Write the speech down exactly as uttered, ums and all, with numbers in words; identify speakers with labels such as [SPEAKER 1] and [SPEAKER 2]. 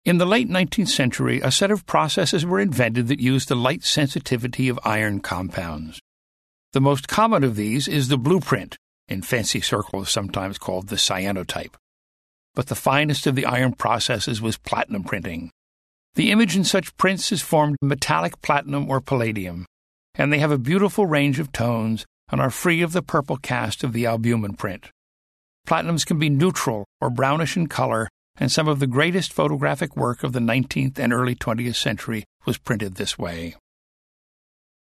[SPEAKER 1] In the late nineteenth century, a set of processes were invented that used the light sensitivity of iron compounds. The most common of these is the blueprint, in fancy circles sometimes called the cyanotype. But the finest of the iron processes was platinum printing. The image in such prints is formed of metallic platinum or palladium, and they have a beautiful range of tones and are free of the purple cast of the albumin print. Platinums can be neutral or brownish in color, and some of the greatest photographic work of the nineteenth and early twentieth century was printed this way.